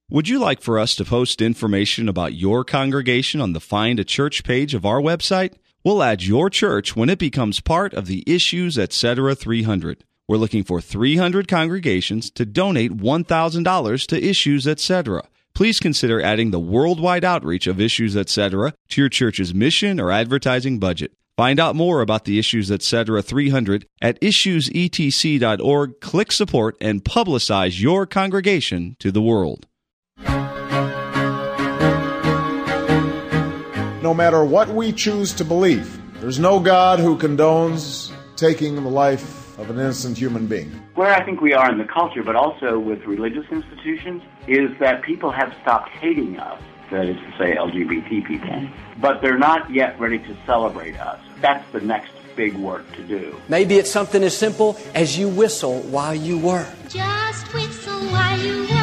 Would you like for us to post information about your congregation on the Find a Church page of our website? We'll add your church when it becomes part of the Issues Etc. 300. We're looking for 300 congregations to donate $1,000 to Issues Etc. Please consider adding the worldwide outreach of Issues Etc. to your church's mission or advertising budget. Find out more about the Issues Etc. 300 at issuesetc.org. Click support and publicize your congregation to the world. No matter what we choose to believe, there's no God who condones taking the life of an innocent human being. Where I think we are in the culture, but also with religious institutions, is that people have stopped hating us, that is to say LGBT people, but they're not yet ready to celebrate us. That's the next big work to do. Maybe it's something as simple as you whistle while you work. Just whistle while you work.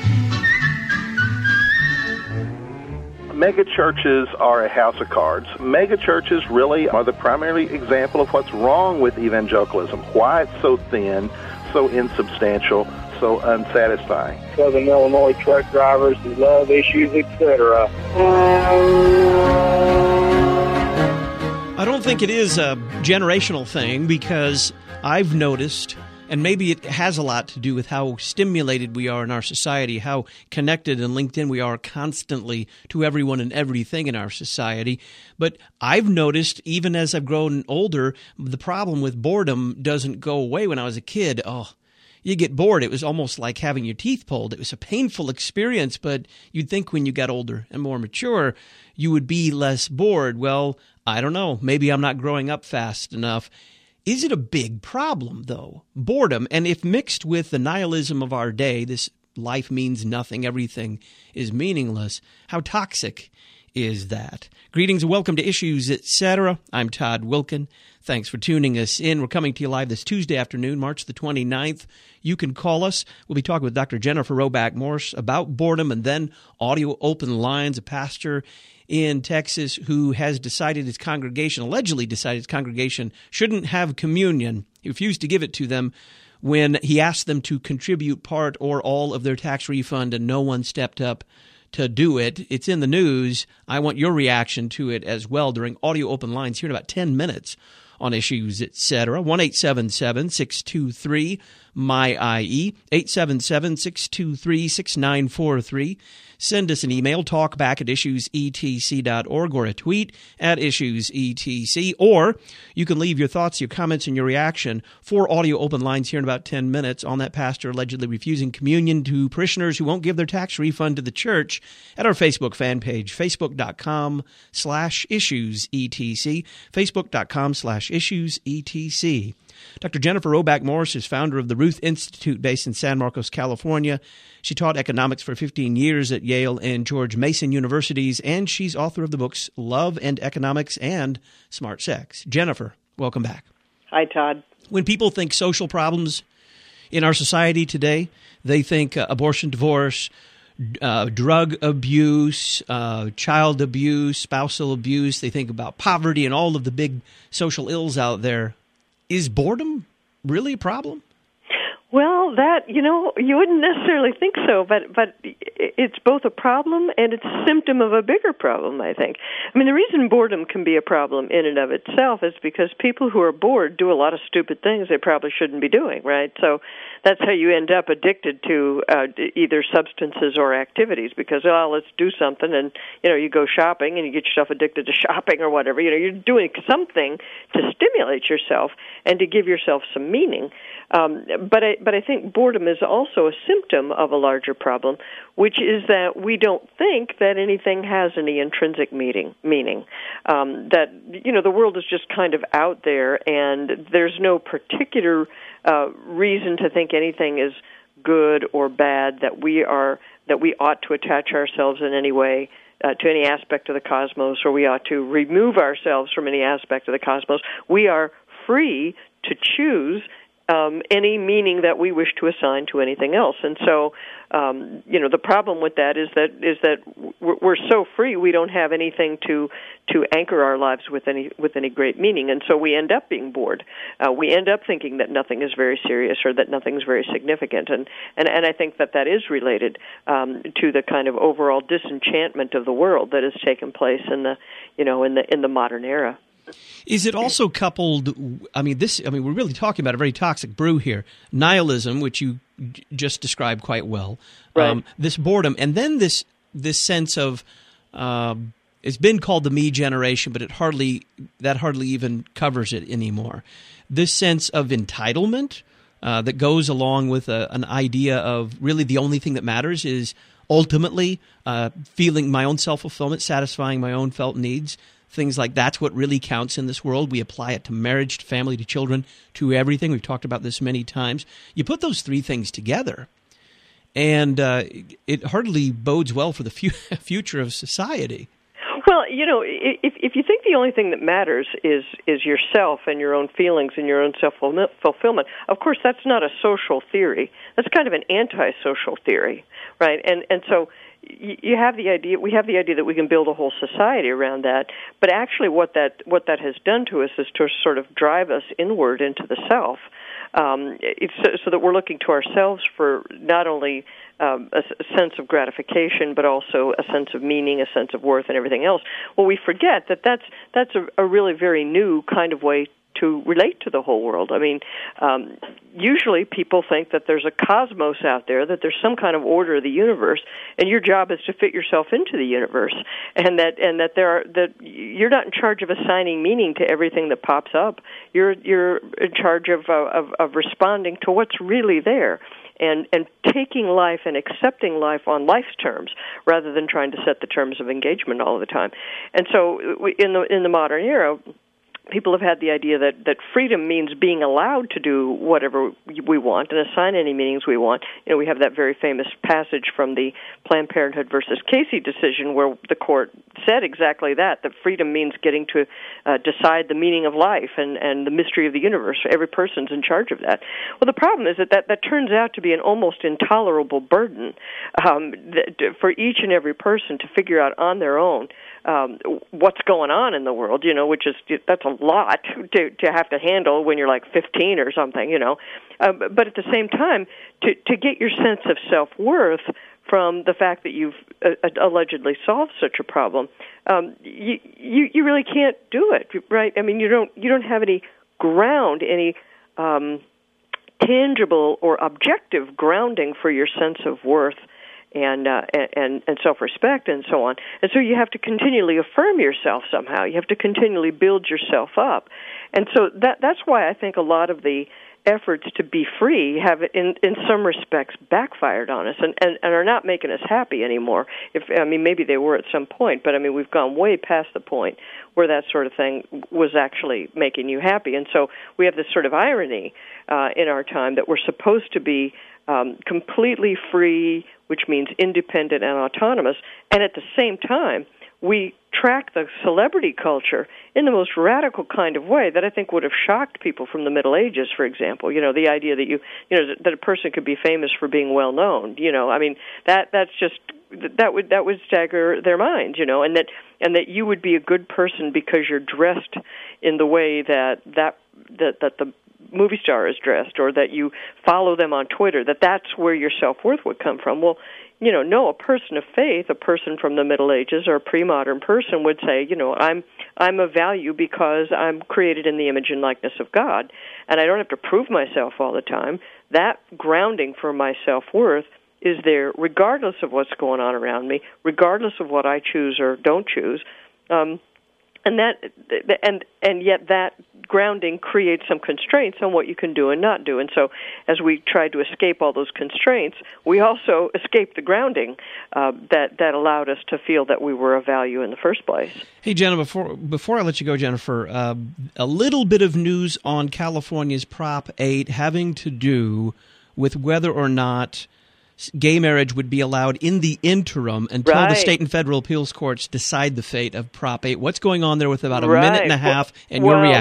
Mega churches are a house of cards. Mega churches really are the primary example of what's wrong with evangelicalism, why it's so thin, so insubstantial, so unsatisfying. Southern Illinois truck drivers who love Issues, etc. I don't think it is a generational thing, because I've noticed, and maybe it has a lot to do with how stimulated we are in our society, how connected and linked in we are constantly to everyone and everything in our society. But I've noticed, even as I've grown older, the problem with boredom doesn't go away. When I was a kid, you get bored. It was almost like having your teeth pulled. It was a painful experience, but you'd think when you got older and more mature, you would be less bored. Well, I don't know. Maybe I'm not growing up fast enough. Is it a big problem, though? Boredom, and if mixed with the nihilism of our day, this life means nothing, everything is meaningless, how toxic is that? Greetings and welcome to Issues Etc. I'm Todd Wilken. Thanks for tuning us in. We're coming to you live this Tuesday afternoon, March the 29th. You can call us. We'll be talking with Dr. Jennifer Roback Morse about boredom, and then audio open lines, a pastor in Texas who has allegedly decided his congregation shouldn't have communion. He refused to give it to them when he asked them to contribute part or all of their tax refund, and no one stepped up to do it. It's in the news. I want your reaction to it as well during audio open lines here in about 10 minutes on Issues Etc. 1-877-623-MY-IE, 877-623-6943. Send us an email, talkback at issuesetc.org, or a tweet at issuesetc. Or you can leave your thoughts, your comments, and your reaction for audio open lines here in about 10 minutes on that pastor allegedly refusing communion to parishioners who won't give their tax refund to the church at our Facebook fan page, facebook.com/issuesetc, facebook.com/issuesetc. Dr. Jennifer Roback Morse is founder of the Ruth Institute based in San Marcos, California. She taught economics for 15 years at Yale and George Mason universities, and she's author of the books Love and Economics and Smart Sex. Jennifer, welcome back. Hi, Todd. When people think social problems in our society today, they think abortion, divorce, drug abuse, child abuse, spousal abuse. They think about poverty and all of the big social ills out there. Is boredom really a problem? Well, you wouldn't necessarily think so, but it's both a problem and it's a symptom of a bigger problem, I think. I mean, the reason boredom can be a problem in and of itself is because people who are bored do a lot of stupid things they probably shouldn't be doing, right? So that's how you end up addicted to either substances or activities, because, let's do something, and, you go shopping and you get yourself addicted to shopping or whatever. You're doing something to stimulate yourself and to give yourself some meaning. But I think boredom is also a symptom of a larger problem, which is that we don't think that anything has any intrinsic meaning. That, the world is just kind of out there, and there's no particular reason to think anything is good or bad, that we ought to attach ourselves in any way to any aspect of the cosmos, or we ought to remove ourselves from any aspect of the cosmos. We are free to choose any meaning that we wish to assign to anything else. And so, the problem with that is that we're so free we don't have anything to anchor our lives with any great meaning, and so we end up being bored. We end up thinking that nothing is very serious or that nothing's very significant, and I think that is related to the kind of overall disenchantment of the world that has taken place in the modern era. Is it also coupled? We're really talking about a very toxic brew here: nihilism, which you just described quite well. Right. This boredom, and then this sense of it's been called the me generation, but it hardly even covers it anymore. This sense of entitlement that goes along with an idea of really the only thing that matters is ultimately feeling my own self-fulfillment, satisfying my own felt needs. Things like that's what really counts in this world. We apply it to marriage, to family, to children, to everything. We've talked about this many times. You put those three things together, and it hardly bodes well for the future of society. Well, if you think the only thing that matters is yourself and your own feelings and your own self-fulfillment, of course that's not a social theory. That's kind of an anti-social theory, right? And so we have the idea that we can build a whole society around that, but actually what that has done to us is to sort of drive us inward into the self. It's so that we're looking to ourselves for not only a sense of gratification, but also a sense of meaning, a sense of worth, and everything else. Well, we forget that that's a really very new kind of way to relate to the whole world. I mean, usually people think that there's a cosmos out there, that there's some kind of order of the universe, and your job is to fit yourself into the universe, and that you're not in charge of assigning meaning to everything that pops up. You're in charge of responding to what's really there. And taking life and accepting life on life's terms rather than trying to set the terms of engagement all the time. And so in the modern era, people have had the idea that freedom means being allowed to do whatever we want and assign any meanings we want. We have that very famous passage from the Planned Parenthood versus Casey decision where the court said exactly that freedom means getting to decide the meaning of life and the mystery of the universe. Every person's in charge of that. Well, the problem is that turns out to be an almost intolerable burden for each and every person to figure out on their own what's going on in the world, which is, that's a lot to have to handle when you're like 15 or something, but at the same time, to get your sense of self-worth from the fact that you've allegedly solved such a problem, you really can't do it, right? I mean, you don't have any ground, any tangible or objective grounding for your sense of worth and self-respect and so on. And so you have to continually affirm yourself somehow. You have to continually build yourself up. And so that's why I think a lot of the efforts to be free have, in some respects, backfired on us and are not making us happy anymore. Maybe they were at some point, but we've gone way past the point where that sort of thing was actually making you happy. And so we have this sort of irony in our time that we're supposed to be completely free, which means independent and autonomous, and at the same time, we track the celebrity culture in the most radical kind of way that I think would have shocked people from the Middle Ages, for example. The idea that that a person could be famous for being well known. That would stagger their minds. And that you would be a good person because you're dressed in the way that the movie star is dressed, or that you follow them on Twitter, that's where your self-worth would come from. Well, no, a person of faith, a person from the Middle Ages or a pre-modern person would say, I'm of value because I'm created in the image and likeness of God, and I don't have to prove myself all the time. That grounding for my self-worth is there regardless of what's going on around me, regardless of what I choose or don't choose. And yet that grounding creates some constraints on what you can do and not do. And so as we tried to escape all those constraints, we also escaped the grounding that allowed us to feel that we were of value in the first place. Hey, Jenna, before I let you go, Jennifer, a little bit of news on California's Prop 8 having to do with whether or not gay marriage would be allowed in the interim until the state and federal appeals courts decide the fate of Prop 8. What's going on there with about a minute and a half, and your reaction?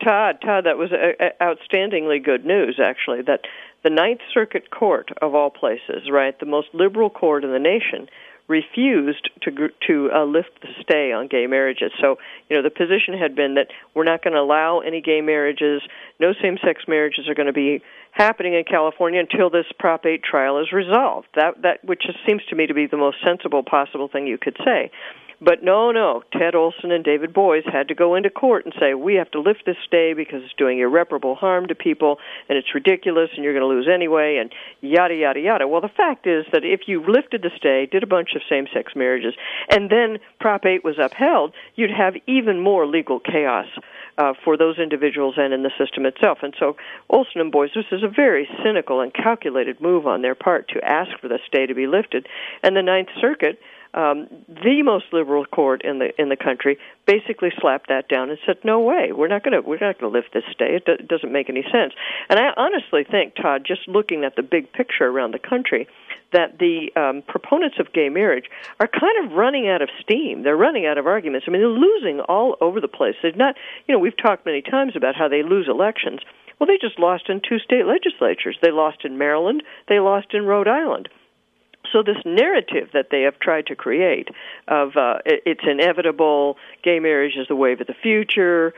Todd, that was outstandingly good news, actually, that the Ninth Circuit Court, of all places, right, the most liberal court in the nation, refused to lift the stay on gay marriages. So, the position had been that we're not going to allow any gay marriages, no same-sex marriages are going to be happening in California until this Prop 8 trial is resolved. That which just seems to me to be the most sensible possible thing you could say. But no, Ted Olson and David Boies had to go into court and say, we have to lift this stay because it's doing irreparable harm to people, and it's ridiculous, and you're going to lose anyway, and yada, yada, yada. Well, the fact is that if you lifted the stay, did a bunch of same-sex marriages, and then Prop 8 was upheld, you'd have even more legal chaos for those individuals and in the system itself. And so Olson and Boies, this is a very cynical and calculated move on their part to ask for the stay to be lifted. And the Ninth Circuit, the most liberal court in the country, basically slapped that down and said, "No way, we're not going to lift this stay. It doesn't make any sense." And I honestly think, Todd, just looking at the big picture around the country, that the proponents of gay marriage are kind of running out of steam. They're running out of arguments. I mean, they're losing all over the place. They're not, we've talked many times about how they lose elections. Well, they just lost in 2 state legislatures. They lost in Maryland. They lost in Rhode Island. So this narrative that they have tried to create of it's inevitable, gay marriage is the wave of the future,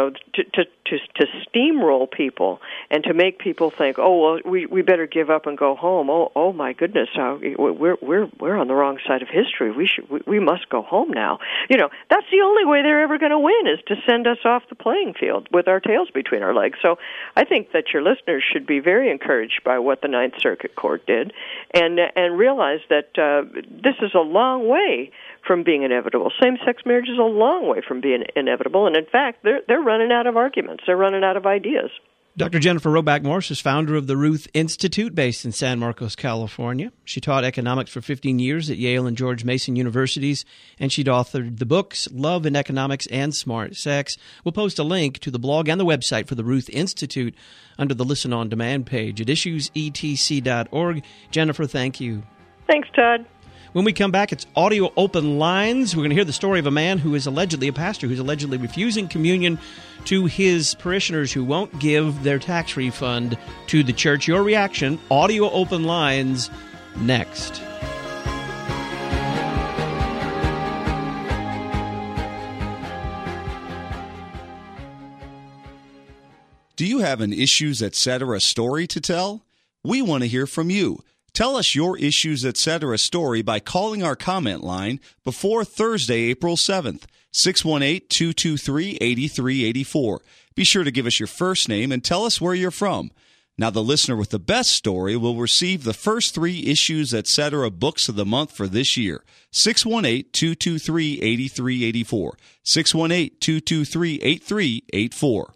to steamroll people and to make people think, oh well, we better give up and go home. Oh my goodness, we're on the wrong side of history. We must go home now. That's the only way they're ever going to win, is to send us off the playing field with our tails between our legs. So I think that your listeners should be very encouraged by what the Ninth Circuit Court did, and realize that this is a long way from being inevitable. Same-sex marriage is a long way from being inevitable, and in fact, they're running out of arguments. They're running out of ideas. Dr. Jennifer Roback Morse is founder of the Ruth Institute, based in San Marcos, California. She taught economics for 15 years at Yale and George Mason Universities, and she'd authored the books Love in Economics and Smart Sex. We'll post a link to the blog and the website for the Ruth Institute under the Listen On Demand page at issuesetc.org. Jennifer, thank you. Thanks, Todd. When we come back, it's Audio Open Lines. We're going to hear the story of a man who is allegedly a pastor who's allegedly refusing communion to his parishioners who won't give their tax refund to the church. Your reaction, Audio Open Lines, next. Do you have an Issues Etc. story to tell? We want to hear from you. Tell us your Issues Etc. story by calling our comment line before Thursday, April 7th, 618-223-8384. Be sure to give us your first name and tell us where you're from. Now, the listener with the best story will receive the first 3 Issues Etc. books of the month for this year. 618-223-8384. 618-223-8384.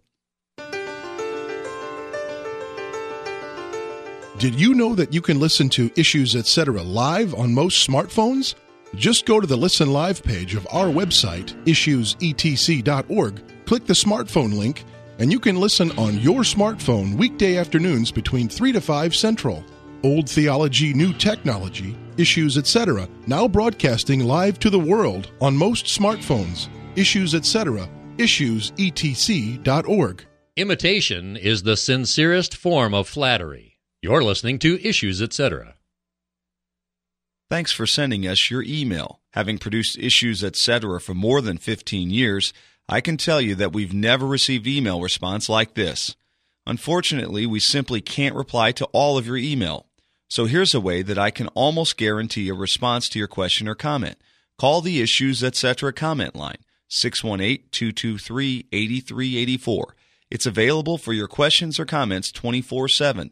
Did you know that you can listen to Issues Etc. live on most smartphones? Just go to the Listen Live page of our website, issuesetc.org, click the smartphone link, and you can listen on your smartphone weekday afternoons between 3 to 5 Central. Old Theology, New Technology, Issues Etc., now broadcasting live to the world on most smartphones. Issues Etc., issuesetc.org. Imitation is the sincerest form of flattery. You're listening to Issues Etc. Thanks for sending us your email. Having produced Issues Etc. for more than 15 years, I can tell you that we've never received email response like this. Unfortunately, we simply can't reply to all of your email. So here's a way that I can almost guarantee a response to your question or comment. Call the Issues Etc. comment line, 618-223-8384. It's available for your questions or comments 24/7.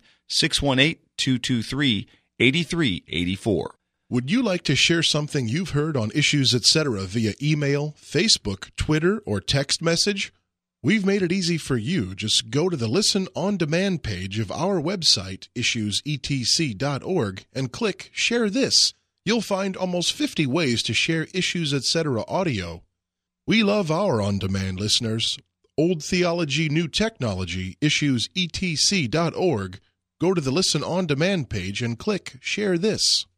618-223-8384. Would you like to share something you've heard on Issues Etc. via email, Facebook, Twitter, or text message? We've made it easy for you. Just go to the Listen On Demand page of our website, issuesetc.org, and click Share This. You'll find almost 50 ways to share Issues Etc. audio. We love our on-demand listeners. Old Theology, New Technology, issuesetc.org. Go to the Listen On Demand page and click Share This.